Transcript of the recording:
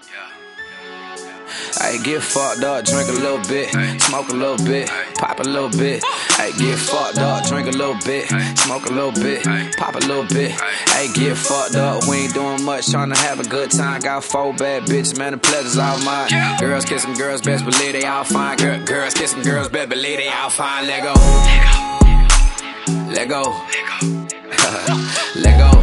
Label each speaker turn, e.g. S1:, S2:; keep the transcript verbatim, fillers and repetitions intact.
S1: Ay, get fucked up, drink a little bit, smoke a little bit, pop a little bit. Ay, get fucked up, drink a little bit, smoke a little bit, pop a little bit. Ay, get fucked up, we ain't doing much, tryna have a good time. Got four bad bitches, man, the pleasure's all mine. Girls kissing girls, best believe they all fine. Girl, girls kissing girls, best believe they all fine. Let go, let go, let go.